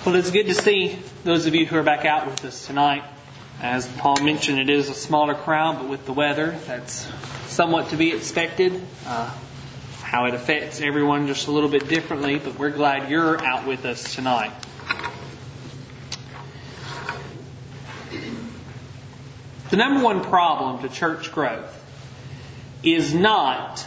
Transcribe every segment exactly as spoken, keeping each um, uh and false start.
Well, it's good to see those of you who are back out with us tonight. As Paul mentioned, it is a smaller crowd, but with the weather, that's somewhat to be expected. Uh, how it affects everyone just a little bit differently, but we're glad you're out with us tonight. The number one problem to church growth is not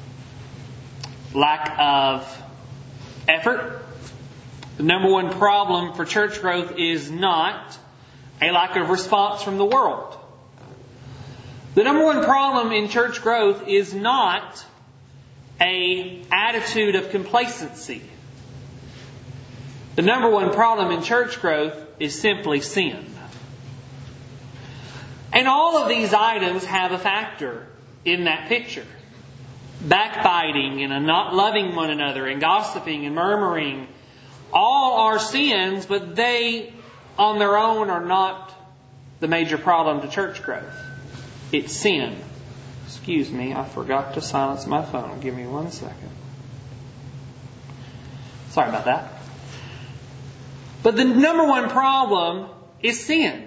lack of effort. The number one problem for church growth is not a lack of response from the world. The number one problem in church growth is not an attitude of complacency. The number one problem in church growth is simply sin. And all of these items have a factor in that picture. Backbiting and not loving one another and gossiping and murmuring, all are sins, but they on their own are not the major problem to church growth. It's sin. Excuse me, I forgot to silence my phone. Give me one second. Sorry about that. But the number one problem is sin.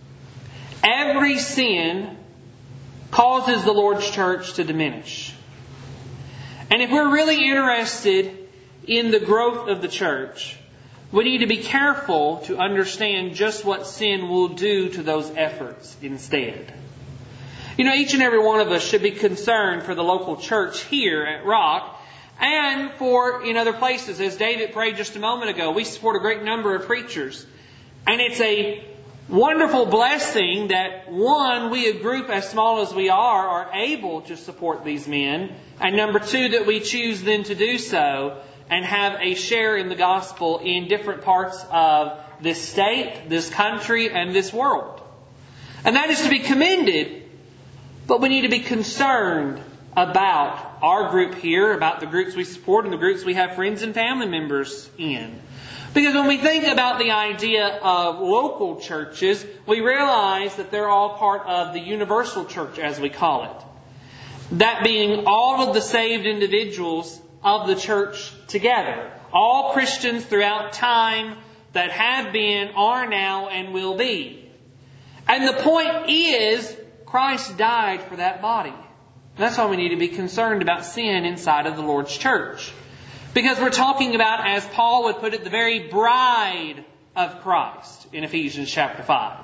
Every sin causes the Lord's church to diminish. And if we're really interested in the growth of the church, we need to be careful to understand just what sin will do to those efforts instead. You know, each and every one of us should be concerned for the local church here at Rock and for in other places. As David prayed just a moment ago, we support a great number of preachers. And it's a wonderful blessing that, one, we, a group as small as we are, are able to support these men. And number two, that we choose then to do so and have a share in the gospel in different parts of this state, this country, and this world. And that is to be commended, but we need to be concerned about our group here, about the groups we support and the groups we have friends and family members in. Because when we think about the idea of local churches, we realize that they're all part of the universal church, as we call it. That being all of the saved individuals of the church together. All Christians throughout time that have been, are now, and will be. And the point is, Christ died for that body. And that's why we need to be concerned about sin inside of the Lord's church. Because we're talking about, as Paul would put it, the very bride of Christ in Ephesians chapter five.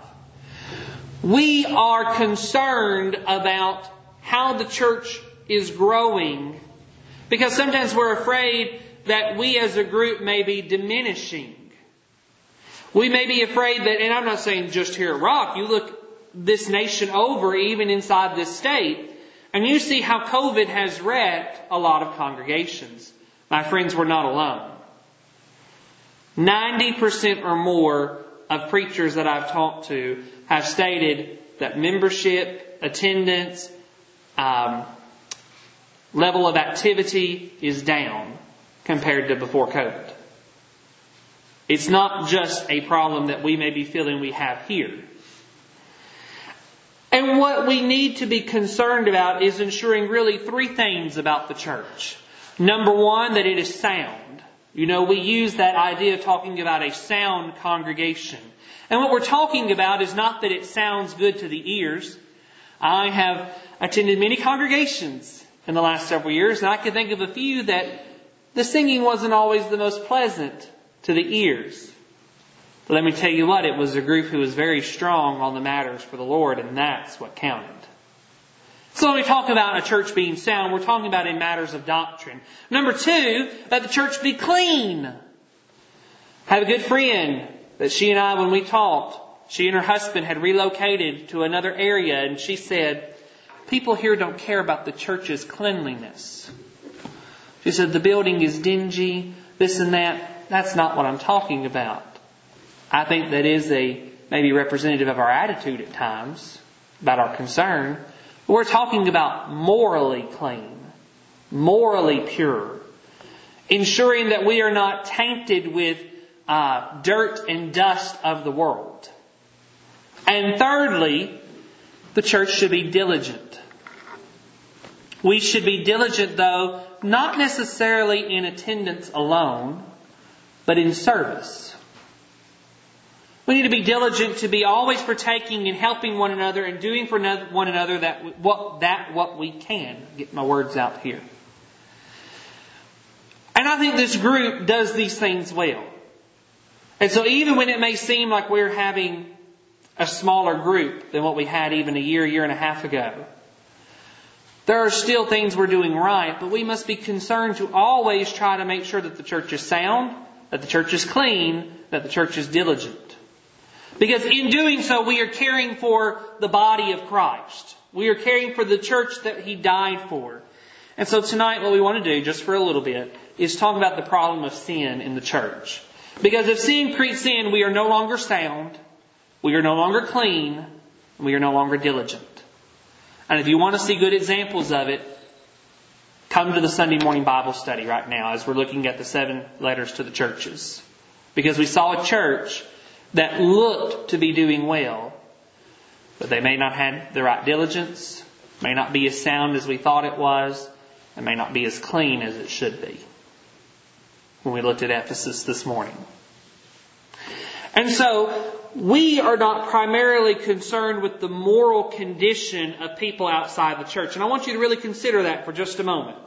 We are concerned about how the church is growing, because sometimes we're afraid that we as a group may be diminishing. We may be afraid that, and I'm not saying just here at Rock, you look this nation over, even inside this state, and you see how COVID has wrecked a lot of congregations. My friends, we're not alone. ninety percent or more of preachers that I've talked to have stated that membership, attendance, um, level of activity is down compared to before COVID. It's not just a problem that we may be feeling we have here. And what we need to be concerned about is ensuring really three things about the church. Number one, that it is sound. You know, we use that idea of talking about a sound congregation. And what we're talking about is not that it sounds good to the ears. I have attended many congregations in the last several years, and I can think of a few that the singing wasn't always the most pleasant to the ears. But let me tell you what, it was a group who was very strong on the matters for the Lord, and that's what counted. So when we talk about a church being sound, we're talking about in matters of doctrine. Number two, that the church be clean. I have a good friend that she and I, when we talked, she and her husband had relocated to another area, and she said, people here don't care about the church's cleanliness. She said, the building is dingy, this and that. That's not what I'm talking about. I think that is a maybe representative of our attitude at times, about our concern. We're talking about morally clean, morally pure, ensuring that we are not tainted with uh, dirt and dust of the world. And thirdly, the church should be diligent. We should be diligent, though, not necessarily in attendance alone, but in service. We need to be diligent to be always partaking and helping one another and doing for one another that what, that what we can. Get my words out here. And I think this group does these things well. And so even when it may seem like we're having a smaller group than what we had even a year, year and a half ago, there are still things we're doing right, but we must be concerned to always try to make sure that the church is sound, that the church is clean, that the church is diligent. Because in doing so, we are caring for the body of Christ. We are caring for the church that He died for. And so tonight what we want to do, just for a little bit, is talk about the problem of sin in the church. Because if sin creeps in, we are no longer sound, we are no longer clean, and we are no longer diligent. And if you want to see good examples of it, come to the Sunday morning Bible study right now as we're looking at the seven letters to the churches. Because we saw a church that looked to be doing well, but they may not have the right diligence, may not be as sound as we thought it was, and may not be as clean as it should be. When we looked at Ephesus this morning. And so, we are not primarily concerned with the moral condition of people outside the church. And I want you to really consider that for just a moment.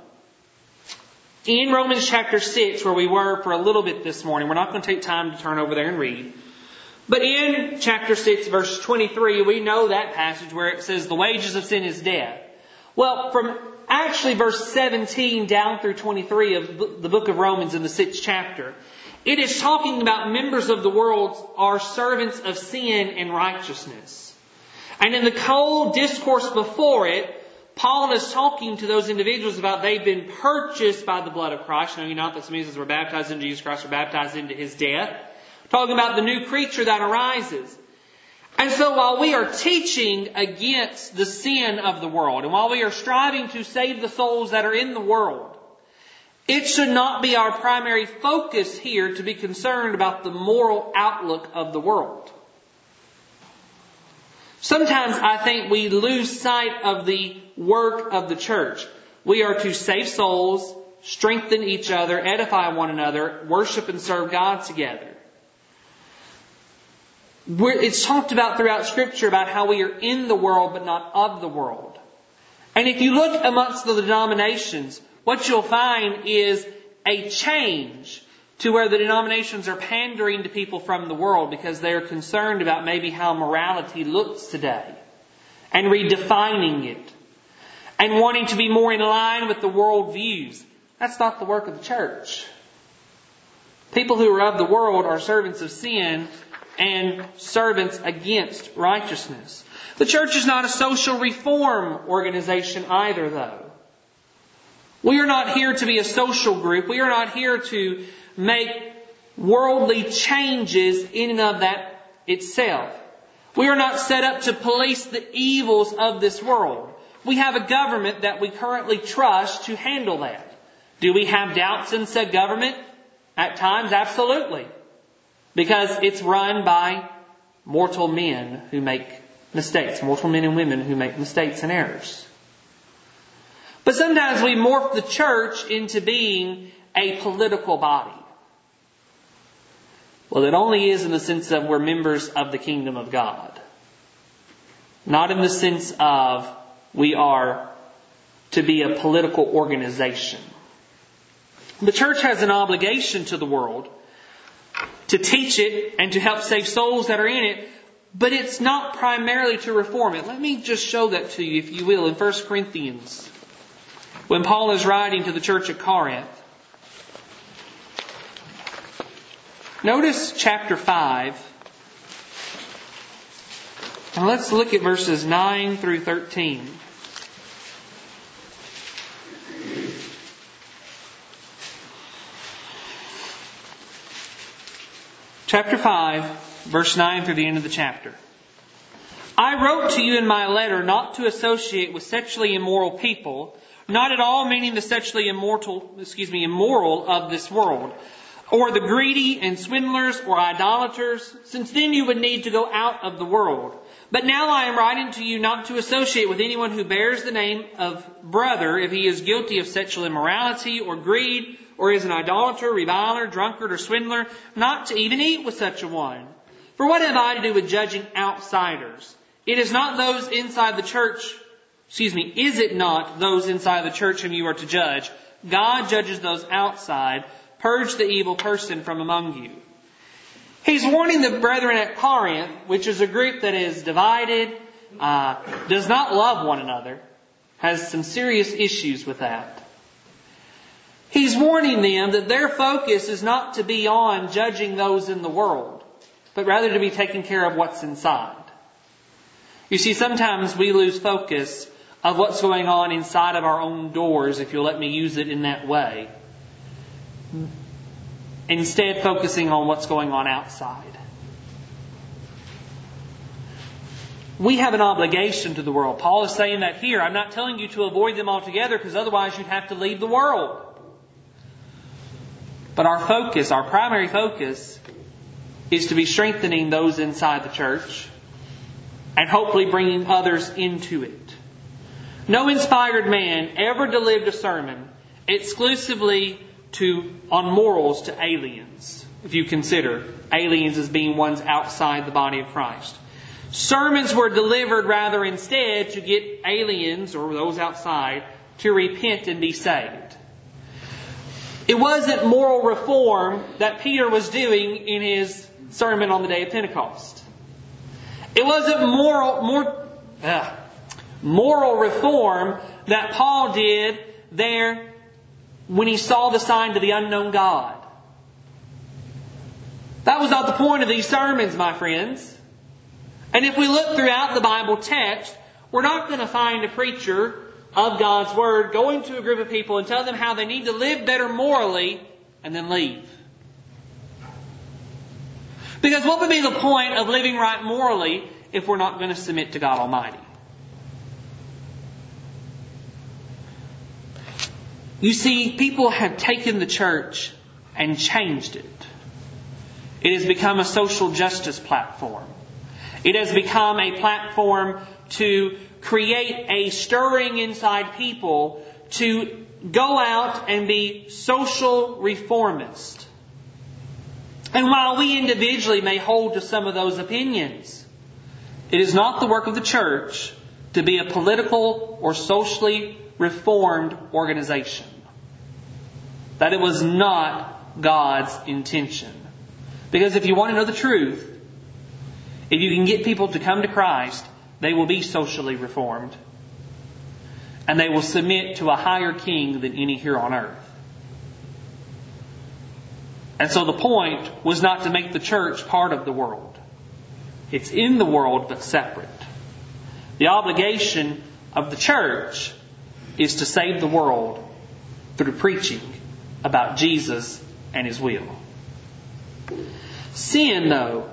In Romans chapter six, where we were for a little bit this morning, we're not going to take time to turn over there and read. But in chapter six, verse twenty-three, we know that passage where it says, the wages of sin is death. Well, from actually verse seventeen down through twenty-three of the book of Romans in the sixth chapter, it is talking about members of the world are servants of sin and righteousness. And in the whole discourse before it, Paul is talking to those individuals about they've been purchased by the blood of Christ. Know you not that some of you were baptized into Jesus Christ, were baptized into His death. Talking about the new creature that arises. And so while we are teaching against the sin of the world, and while we are striving to save the souls that are in the world, it should not be our primary focus here to be concerned about the moral outlook of the world. Sometimes I think we lose sight of the work of the church. We are to save souls, strengthen each other, edify one another, worship and serve God together. It's talked about throughout Scripture about how we are in the world but not of the world. And if you look amongst the denominations, what you'll find is a change to where the denominations are pandering to people from the world because they're concerned about maybe how morality looks today and redefining it and wanting to be more in line with the world views. That's not the work of the church. People who are of the world are servants of sin and servants against righteousness. The church is not a social reform organization either, though. We are not here to be a social group. We are not here to make worldly changes in and of that itself. We are not set up to police the evils of this world. We have a government that we currently trust to handle that. Do we have doubts in said government? At times, absolutely. Because it's run by mortal men who make mistakes. Mortal men and women who make mistakes and errors. But sometimes we morph the church into being a political body. Well, it only is in the sense of we're members of the kingdom of God. Not in the sense of we are to be a political organization. The church has an obligation to the world to teach it and to help save souls that are in it, but it's not primarily to reform it. Let me just show that to you, if you will, in First Corinthians. When Paul is writing to the church at Corinth. Notice chapter five. And let's look at verses nine through thirteen. Chapter five, verse nine through the end of the chapter. I wrote to you in my letter not to associate with sexually immoral people, not at all meaning the sexually immortal, excuse me, immoral of this world, or the greedy and swindlers or idolaters, since then you would need to go out of the world. But now I am writing to you not to associate with anyone who bears the name of brother if he is guilty of sexual immorality or greed, or is an idolater, reviler, drunkard, or swindler, not to even eat with such a one. For what have I to do with judging outsiders? It is not those inside the church, excuse me, is it not those inside the church whom you are to judge? God judges those outside. Purge the evil person from among you. He's warning the brethren at Corinth, which is a group that is divided, uh, does not love one another, has some serious issues with that. He's warning them that their focus is not to be on judging those in the world, but rather to be taking care of what's inside. You see, sometimes we lose focus of what's going on inside of our own doors, if you'll let me use it in that way, instead focusing on what's going on outside. We have an obligation to the world. Paul is saying that here. I'm not telling you to avoid them altogether, because otherwise you'd have to leave the world. But our focus, our primary focus, is to be strengthening those inside the church and hopefully bringing others into it. No inspired man ever delivered a sermon exclusively to on morals to aliens, if you consider aliens as being ones outside the body of Christ. Sermons were delivered rather instead to get aliens or those outside to repent and be saved. It wasn't moral reform that Peter was doing in his sermon on the day of Pentecost. It wasn't moral, more, uh, moral reform that Paul did there when he saw the sign to the unknown God. That was not the point of these sermons, my friends. And if we look throughout the Bible text, we're not going to find a preacher of God's Word going to a group of people and tell them how they need to live better morally and then leave. Because what would be the point of living right morally if we're not going to submit to God Almighty? You see, people have taken the church and changed it. It has become a social justice platform. It has become a platform to create a stirring inside people to go out and be social reformists. And while we individually may hold to some of those opinions, it is not the work of the church to be a political or socially reformed organization. That it was not God's intention. Because if you want to know the truth, if you can get people to come to Christ, they will be socially reformed. And they will submit to a higher king than any here on earth. And so the point was not to make the church part of the world. It's in the world but separate. The obligation of the church is to save the world through preaching about Jesus and His will. Sin, though,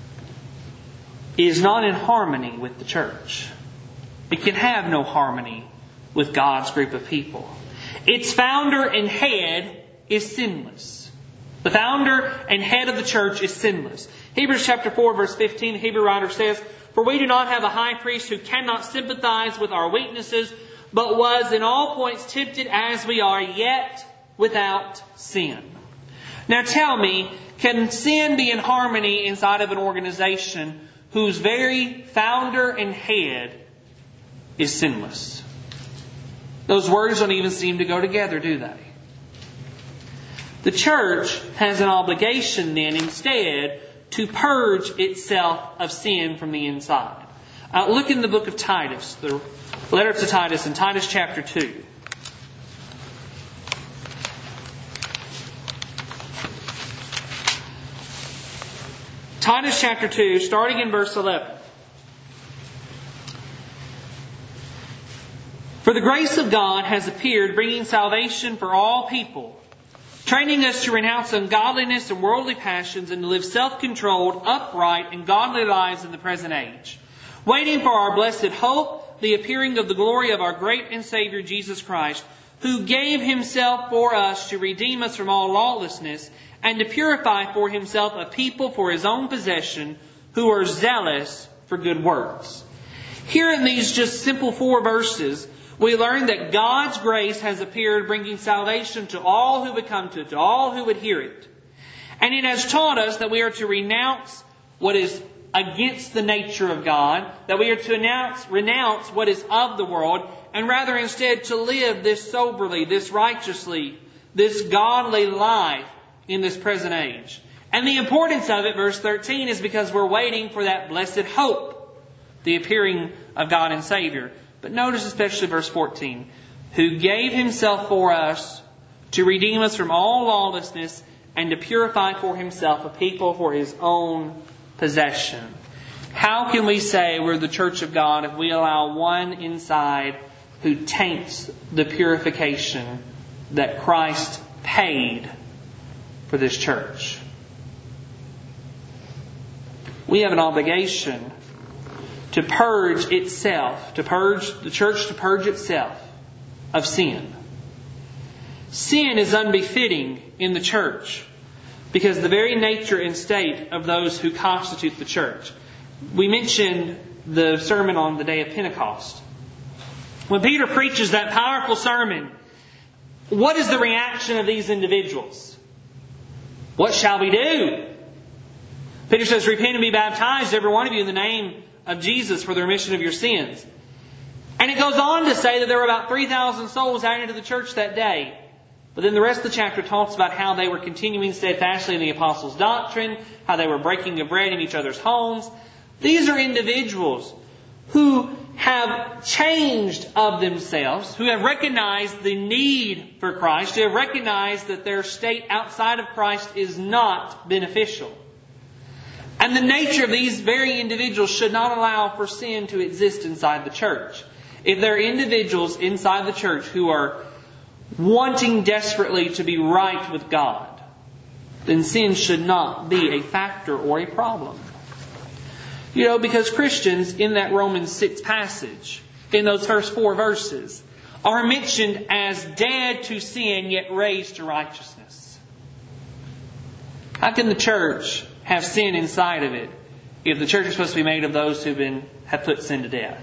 is not in harmony with the church. It can have no harmony with God's group of people. Its founder and head is sinless. The founder and head of the church is sinless. Hebrews chapter four verse fifteen, the Hebrew writer says, "For we do not have a high priest who cannot sympathize with our weaknesses, but was in all points tempted as we are, yet without sin." Now tell me, can sin be in harmony inside of an organization whose very founder and head is sinless? Those words don't even seem to go together, do they? The church has an obligation then instead to purge itself of sin from the inside. Uh, look in the book of Titus, the letter to Titus in Titus chapter two. Titus chapter two, starting in verse eleven. "For the grace of God has appeared, bringing salvation for all people, training us to renounce ungodliness and worldly passions and to live self-controlled, upright, and godly lives in the present age, waiting for our blessed hope, the appearing of the glory of our great and Savior Jesus Christ, who gave Himself for us to redeem us from all lawlessness and to purify for Himself a people for His own possession who are zealous for good works." Here in these just simple four verses, we learn that God's grace has appeared, bringing salvation to all who would come to it, to all who would hear it. And it has taught us that we are to renounce what is against the nature of God, that we are to announce, renounce what is of the world, and rather instead to live this soberly, this righteously, this godly life in this present age. And the importance of it, verse thirteen, is because we're waiting for that blessed hope, the appearing of God and Savior. But notice especially verse fourteen, who gave Himself for us to redeem us from all lawlessness and to purify for Himself a people for His own possession. How can we say we're the church of God if we allow one inside who taints the purification that Christ paid for this church? We have an obligation to purge itself, to purge the church, to purge itself of sin. Sin is unbefitting in the church because of the very nature and state of those who constitute the church. We mentioned the sermon on the day of Pentecost. When Peter preaches that powerful sermon, what is the reaction of these individuals? What shall we do? Peter says, repent and be baptized, every one of you, in the name of Jesus for the remission of your sins. And it goes on to say that there were about three thousand souls added into the church that day. But then the rest of the chapter talks about how they were continuing steadfastly in the apostles' doctrine, how they were breaking of bread in each other's homes. These are individuals who have changed of themselves, who have recognized the need for Christ, who have recognized that their state outside of Christ is not beneficial. And the nature of these very individuals should not allow for sin to exist inside the church. If there are individuals inside the church who are wanting desperately to be right with God, then sin should not be a factor or a problem. You know, because Christians in that Romans six passage, in those first four verses, are mentioned as dead to sin yet raised to righteousness. How can the church have sin inside of it if the church is supposed to be made of those who've been have put sin to death?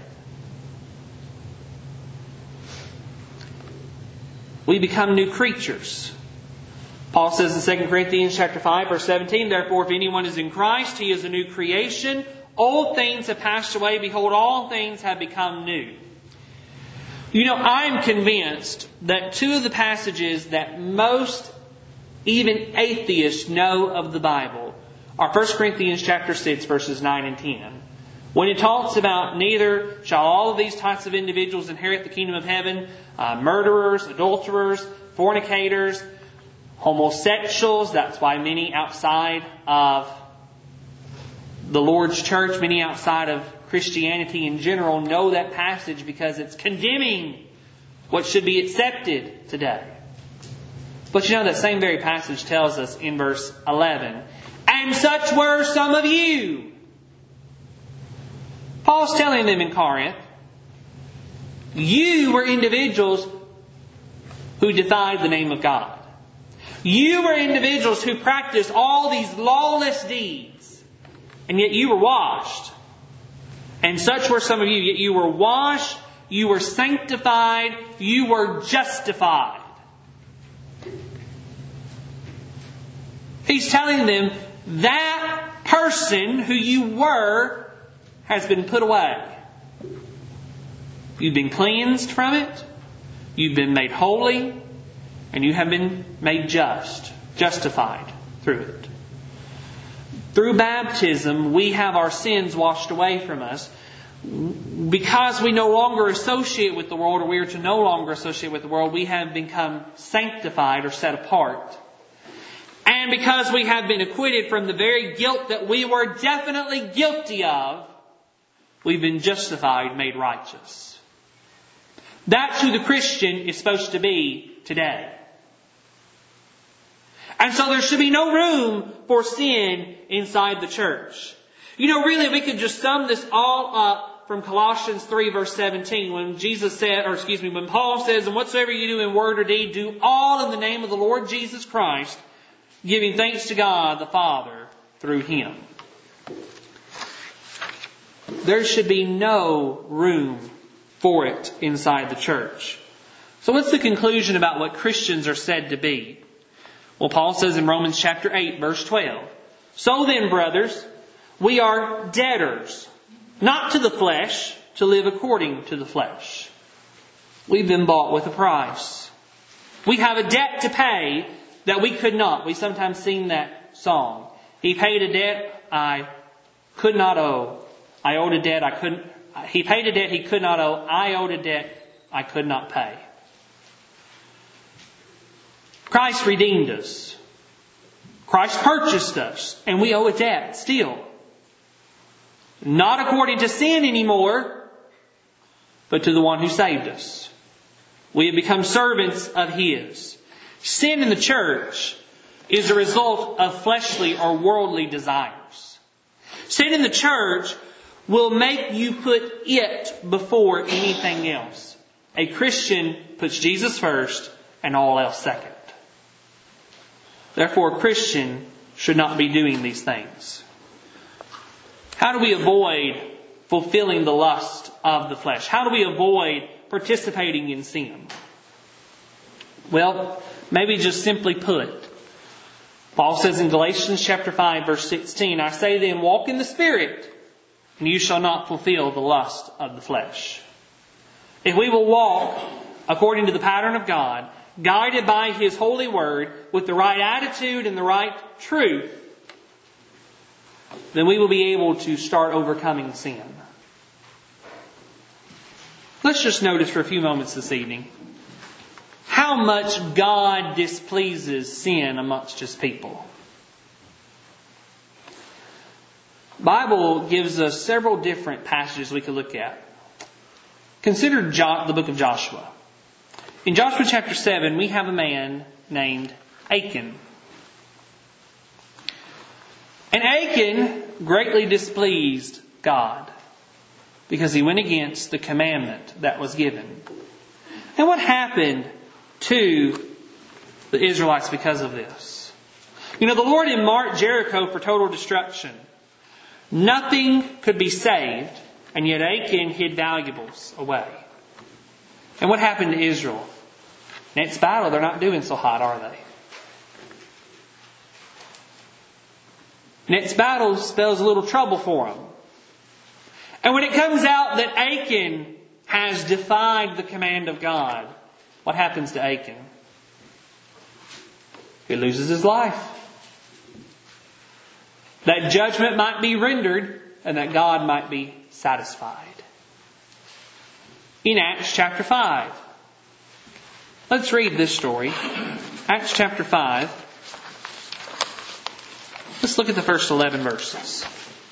We become new creatures. Paul says in Second Corinthians chapter five, verse seventeen, therefore if anyone is in Christ, he is a new creation. Old things have passed away. Behold, all things have become new. You know, I'm convinced that two of the passages that most, even atheists, know of the Bible are First Corinthians chapter six, verses nine and ten. When it talks about neither shall all of these types of individuals inherit the kingdom of heaven, uh, murderers, adulterers, fornicators, homosexuals. That's why many outside of the Lord's church, many outside of Christianity in general, know that passage because it's condemning what should be accepted today. But you know, that same very passage tells us in verse eleven, and such were some of you. Paul's telling them in Corinth, you were individuals who defied the name of God. You were individuals who practiced all these lawless deeds, and yet you were washed. And such were some of you, yet you were washed, you were sanctified, you were justified. He's telling them that person who you were has been put away. You've been cleansed from it. You've been made holy. And you have been made just, justified through it. Through baptism, we have our sins washed away from us. Because we no longer associate with the world, or we are to no longer associate with the world, we have become sanctified or set apart. And because we have been acquitted from the very guilt that we were definitely guilty of, we've been justified, made righteous. That's who the Christian is supposed to be today. And so there should be no room for sin inside the church. You know, really, we could just sum this all up from Colossians three, verse seventeen, when Jesus said, or excuse me, when Paul says, and whatsoever you do in word or deed, do all in the name of the Lord Jesus Christ, giving thanks to God the Father through Him. There should be no room for it inside the church. So what's the conclusion about what Christians are said to be? Well, Paul says in Romans chapter eight, verse twelve, so then, brothers, We are debtors, not to the flesh, to live according to the flesh. We've been bought with a price. We have a debt to pay that we could not. We sometimes sing that song. He paid a debt I could not owe. I owed a debt I couldn't. He paid a debt he could not owe. I owed a debt I could not pay. Christ redeemed us. Christ purchased us. And we owe a debt still. Not according to sin anymore, but to the one who saved us. We have become servants of His. Sin in the church is a result of fleshly or worldly desires. Sin in the church will make you put it before anything else. A Christian puts Jesus first and all else second. Therefore, a Christian should not be doing these things. How do we avoid fulfilling the lust of the flesh? How do we avoid participating in sin? Well, maybe just simply put, Paul says in Galatians chapter five, verse sixteen, I say then, walk in the Spirit, and you shall not fulfill the lust of the flesh. If we will walk according to the pattern of God, guided by His holy word, with the right attitude and the right truth, then we will be able to start overcoming sin. Let's just notice for a few moments this evening how much God displeases sin amongst His people. The Bible gives us several different passages we could look at. Consider Jo- the book of Joshua. In Joshua chapter seven, we have a man named Achan. And Achan greatly displeased God because he went against the commandment that was given. And what happened to the Israelites because of this? You know, the Lord had marked Jericho for total destruction. Nothing could be saved, and yet Achan hid valuables away. And what happened to Israel? Next battle, they're not doing so hot, are they? Next battle spells a little trouble for them. And when it comes out that Achan has defied the command of God, what happens to Achan? He loses his life. That judgment might be rendered and that God might be satisfied. In Acts chapter five. Let's read this story. Acts chapter five. Let's look at the first eleven verses.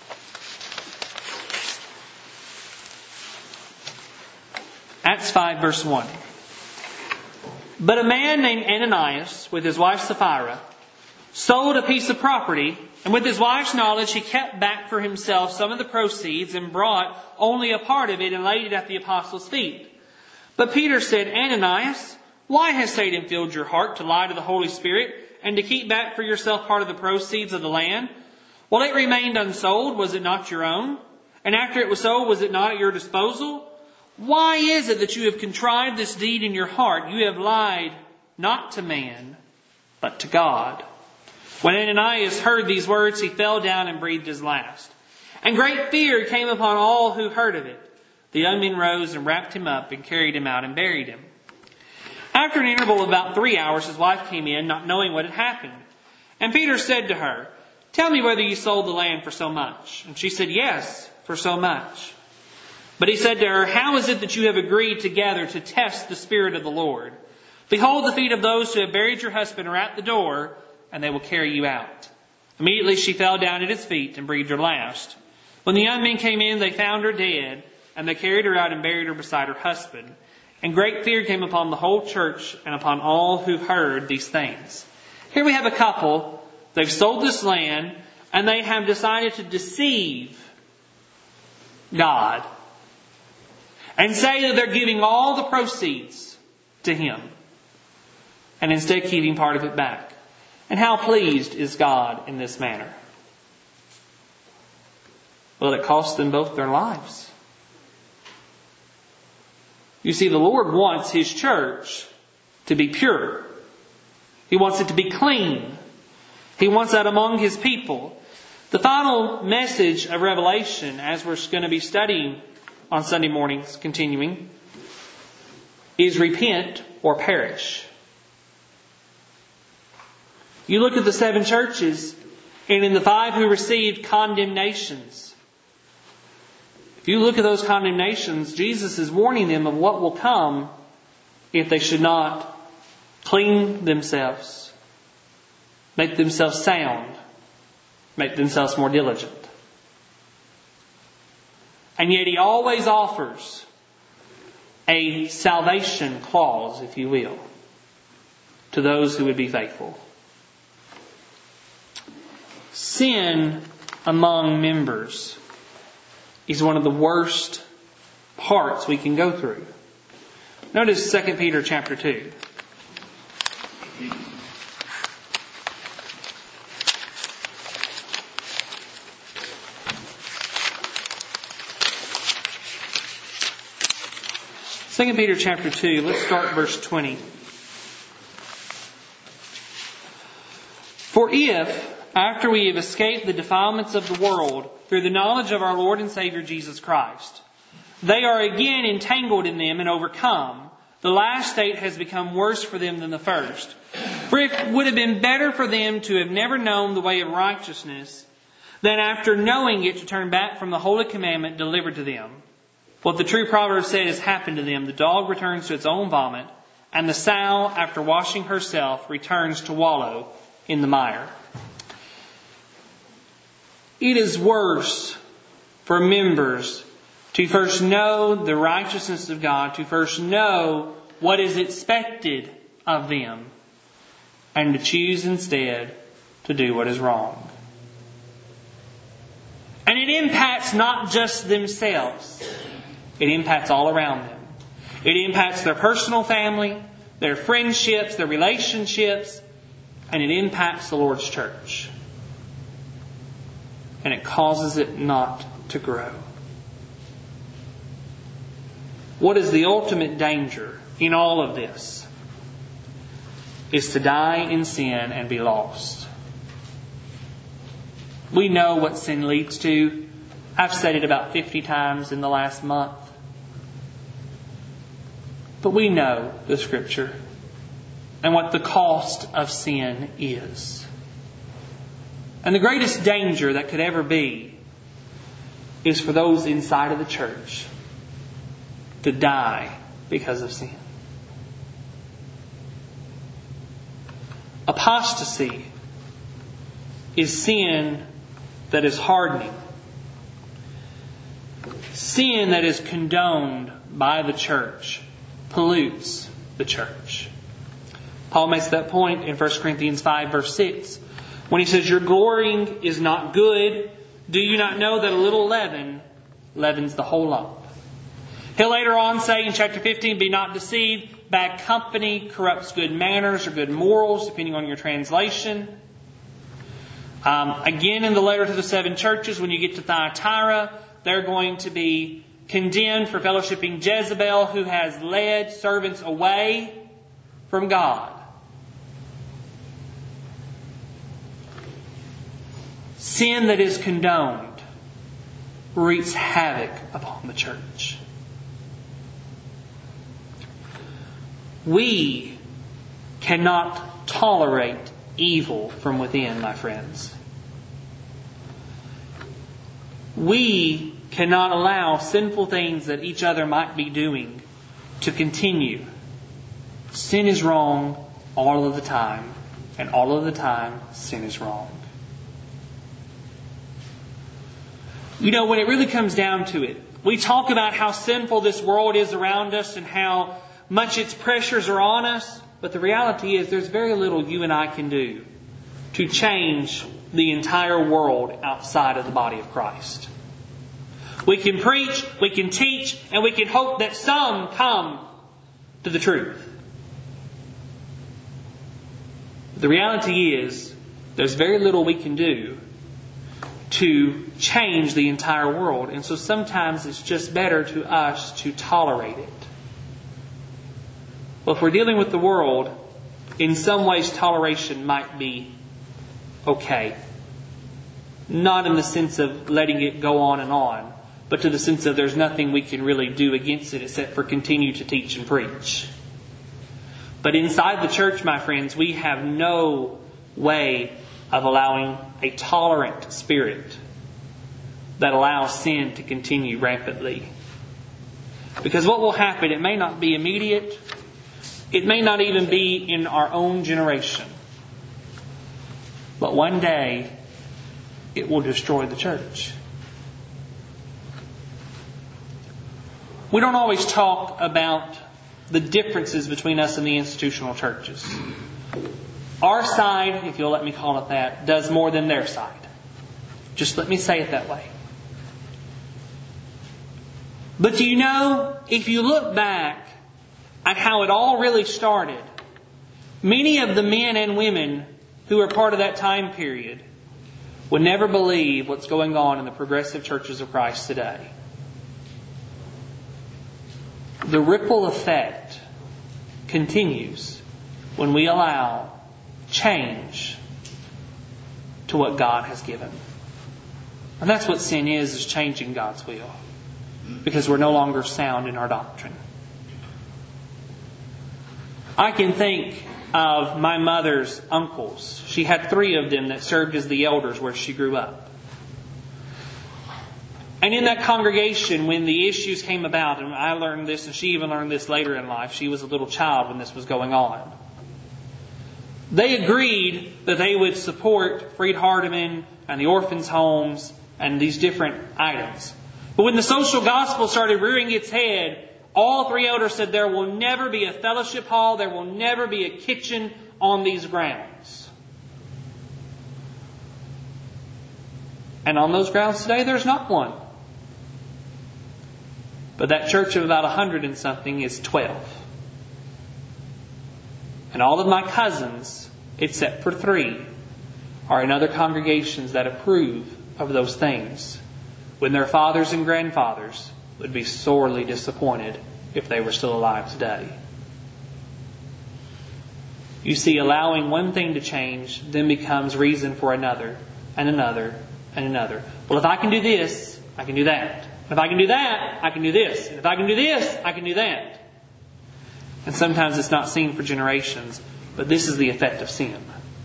Acts five verse one. But a man named Ananias, with his wife Sapphira, sold a piece of property, and with his wife's knowledge he kept back for himself some of the proceeds and brought only a part of it and laid it at the apostles' feet. But Peter said, Ananias, why has Satan filled your heart to lie to the Holy Spirit and to keep back for yourself part of the proceeds of the land? While it remained unsold, was it not your own? And after it was sold, was it not at your disposal? Why is it that you have contrived this deed in your heart? You have lied not to man, but to God. When Ananias heard these words, he fell down and breathed his last. And great fear came upon all who heard of it. The young men rose and wrapped him up and carried him out and buried him. After an interval of about three hours, his wife came in, not knowing what had happened. And Peter said to her, Tell me whether you sold the land for so much. And she said, Yes, for so much. But he said to her, How is it that you have agreed together to test the Spirit of the Lord? Behold, the feet of those who have buried your husband are at the door, and they will carry you out. Immediately she fell down at his feet and breathed her last. When the young men came in, they found her dead, and they carried her out and buried her beside her husband. And great fear came upon the whole church and upon all who heard these things. Here we have a couple. They've sold this land, and they have decided to deceive God and say that they're giving all the proceeds to Him, and instead keeping part of it back. And how pleased is God in this manner? Well, it cost them both their lives. You see, the Lord wants His church to be pure. He wants it to be clean. He wants that among His people. The final message of Revelation, as we're going to be studying on Sunday mornings, continuing, is repent or perish. You look at the seven churches, and in the five who received condemnations, if you look at those condemnations, Jesus is warning them of what will come if they should not clean themselves, make themselves sound, make themselves more diligent. And yet He always offers a salvation clause, if you will, to those who would be faithful. Sin among members is one of the worst parts we can go through. Notice Second Peter chapter two. Second Peter chapter two, let's start verse twenty. For if, after we have escaped the defilements of the world through the knowledge of our Lord and Savior Jesus Christ, they are again entangled in them and overcome, the last state has become worse for them than the first. For it would have been better for them to have never known the way of righteousness than after knowing it to turn back from the holy commandment delivered to them. What the true proverb says happened to them. The dog returns to its own vomit, and the sow, after washing herself, returns to wallow in the mire. It is worse for members to first know the righteousness of God, to first know what is expected of them, and to choose instead to do what is wrong. And it impacts not just themselves. It impacts all around them. It impacts their personal family, their friendships, their relationships, and it impacts the Lord's church. And it causes it not to grow. What is the ultimate danger in all of this? Is to die in sin and be lost. We know what sin leads to. I've said it about fifty times in the last month. But we know the Scripture and what the cost of sin is. And the greatest danger that could ever be is for those inside of the church to die because of sin. Apostasy is sin that is hardening. Sin that is condoned by the church pollutes the church. Paul makes that point in First Corinthians five verse six when he says, your glorying is not good. Do you not know that a little leaven leavens the whole lump? He'll later on say in chapter fifteen, be not deceived. Bad company corrupts good manners or good morals, depending on your translation. Um, again, in the letter to the seven churches, when you get to Thyatira, they're going to be condemned for fellowshipping Jezebel, who has led servants away from God. Sin that is condoned wreaks havoc upon the church. We cannot tolerate evil from within, my friends. We cannot allow sinful things that each other might be doing to continue. Sin is wrong all of the time, and all of the time sin is wrong. You know, when it really comes down to it, we talk about how sinful this world is around us and how much its pressures are on us, but the reality is there's very little you and I can do to change the entire world outside of the body of Christ. We can preach, we can teach, and we can hope that some come to the truth. The reality is there's very little we can do to change the entire world. And so sometimes it's just better to us to tolerate it. Well, if we're dealing with the world, in some ways toleration might be okay. not in the sense of letting it go on and on, but to the sense of there's nothing we can really do against it except for continue to teach and preach. But inside the church, my friends, we have no way of allowing a tolerant spirit that allows sin to continue rampantly. Because what will happen, it may not be immediate. It may not even be in our own generation. But one day, it will destroy the church. We don't always talk about the differences between us and the institutional churches. Our side, if you'll let me call it that, does more than their side. Just let me say it that way. But do you know, if you look back at how it all really started, many of the men and women who are part of that time period would never believe what's going on in the progressive churches of Christ today. The ripple effect continues when we allow change to what God has given. And that's what sin is, is changing God's will. Because we're no longer sound in our doctrine. I can think of my mother's uncles. She had three of them that served as the elders where she grew up. And in that congregation, when the issues came about, and I learned this, and she even learned this later in life, she was a little child when this was going on. They agreed that they would support Freed Hardeman and the orphans' homes and these different items. But when the social gospel started rearing its head, all three elders said there will never be a fellowship hall, there will never be a kitchen on these grounds. And on those grounds today, there's not one. But that church of about a hundred and something is twelve. And all of my cousins, except for three, are in other congregations that approve of those things, when their fathers and grandfathers would be sorely disappointed if they were still alive today. You see, allowing one thing to change then becomes reason for another, and another, and another. Well, if I can do this, I can do that. If I can do that, I can do this. And if I can do this, I can do that. And sometimes it's not seen for generations, but this is the effect of sin.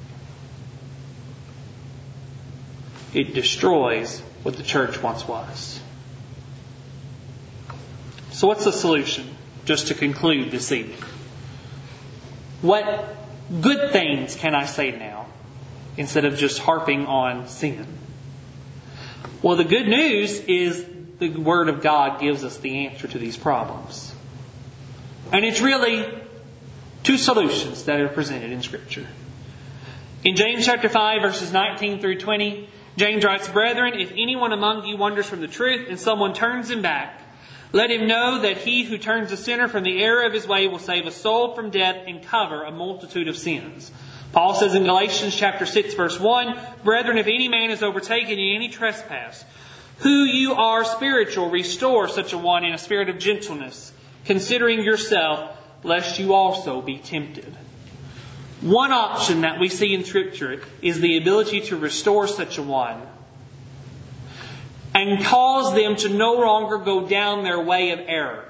It destroys what the church once was. So what's the solution? Just to conclude this evening. What good things can I say now instead of just harping on sin? Well, the good news is the Word of God gives us the answer to these problems. And it's really two solutions that are presented in Scripture. In James chapter five, verses nineteen through twenty, James writes, "Brethren, if anyone among you wanders from the truth and someone turns him back, let him know that he who turns a sinner from the error of his way will save a soul from death and cover a multitude of sins." Paul says in Galatians chapter six, verse one, "Brethren, if any man is overtaken in any trespass, who you are spiritual, restore such a one in a spirit of gentleness, considering yourself, lest you also be tempted." One option that we see in Scripture is the ability to restore such a one and cause them to no longer go down their way of error.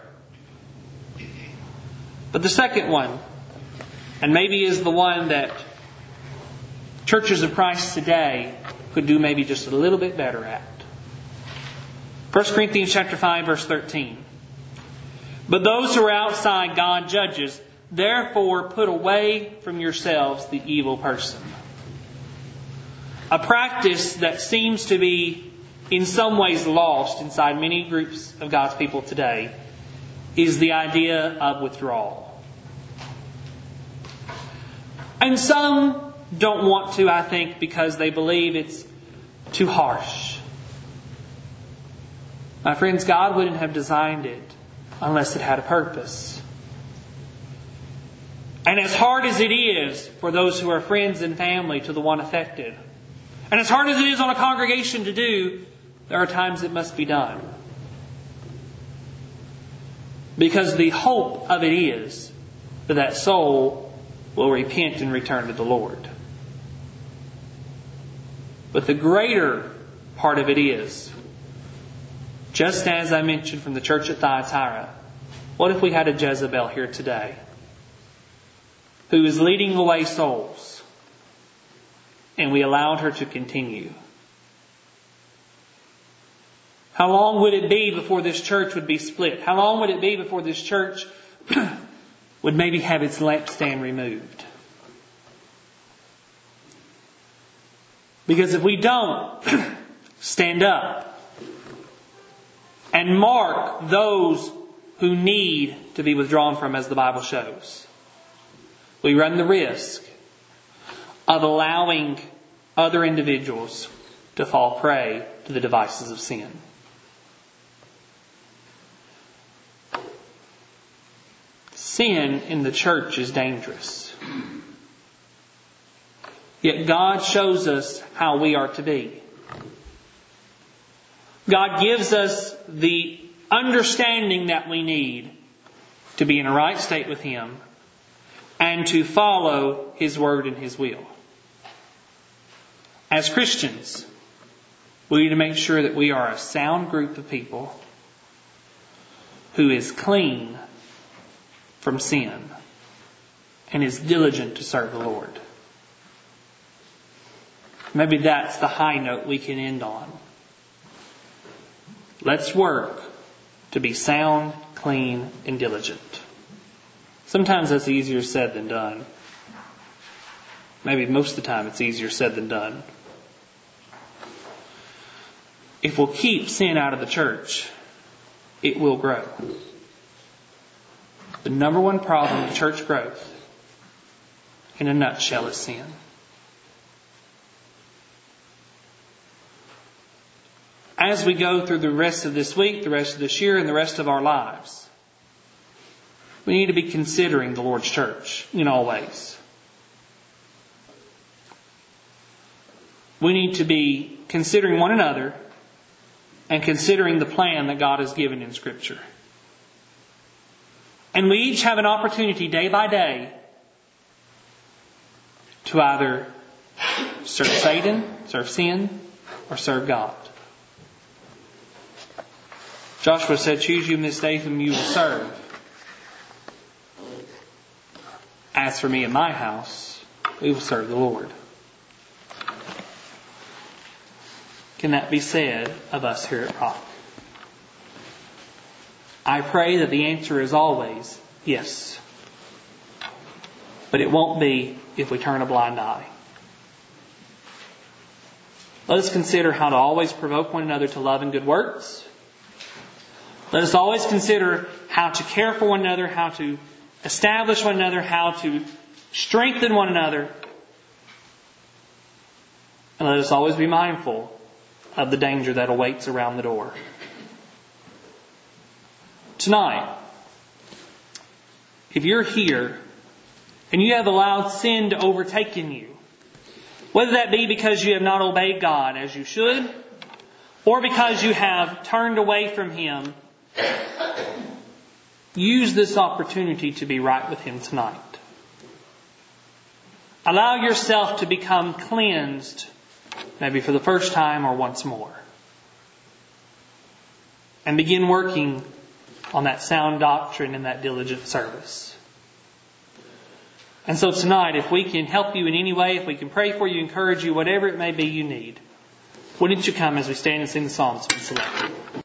But the second one, and maybe is the one that churches of Christ today could do maybe just a little bit better at. First Corinthians chapter five, verse thirteen. "But those who are outside God judges, therefore put away from yourselves the evil person." A practice that seems to be in some ways lost inside many groups of God's people today is the idea of withdrawal. And some don't want to, I think, because they believe it's too harsh. My friends, God wouldn't have designed it unless it had a purpose. And as hard as it is for those who are friends and family to the one affected, and as hard as it is on a congregation to do, there are times it must be done. Because the hope of it is that that soul will repent and return to the Lord. But the greater part of it is, just as I mentioned from the church at Thyatira, what if we had a Jezebel here today who is leading away souls and we allowed her to continue? How long would it be before this church would be split? How long would it be before this church would maybe have its lampstand removed? Because if we don't stand up and mark those who need to be withdrawn from, as the Bible shows, we run the risk of allowing other individuals to fall prey to the devices of sin. Sin in the church is dangerous. Yet God shows us how we are to be. God gives us the understanding that we need to be in a right state with Him and to follow His Word and His will. As Christians, we need to make sure that we are a sound group of people who is clean from sin and is diligent to serve the Lord. Maybe that's the high note we can end on. Let's work to be sound, clean, and diligent. Sometimes that's easier said than done. Maybe most of the time it's easier said than done. If we'll keep sin out of the church, it will grow. The number one problem to church growth, in a nutshell, is sin. As we go through the rest of this week, the rest of this year, and the rest of our lives, we need to be considering the Lord's church in all ways. We need to be considering one another and considering the plan that God has given in Scripture. And we each have an opportunity day by day to either serve Satan, serve sin, or serve God. Joshua said, "Choose you this day whom you will serve. As for me and my house, we will serve the Lord." Can that be said of us here at Rock? I pray that the answer is always yes. But it won't be if we turn a blind eye. Let us consider how to always provoke one another to love and good works. Let us always consider how to care for one another, how to establish one another, how to strengthen one another. And let us always be mindful of the danger that awaits around the door. Tonight, if you're here and you have allowed sin to overtake in you, whether that be because you have not obeyed God as you should, or because you have turned away from Him, use this opportunity to be right with Him tonight. Allow yourself to become cleansed, maybe for the first time or once more. And begin working on that sound doctrine and that diligent service. And so tonight, if we can help you in any way, if we can pray for you, encourage you, whatever it may be you need, wouldn't you come as we stand and sing the Psalms we selected?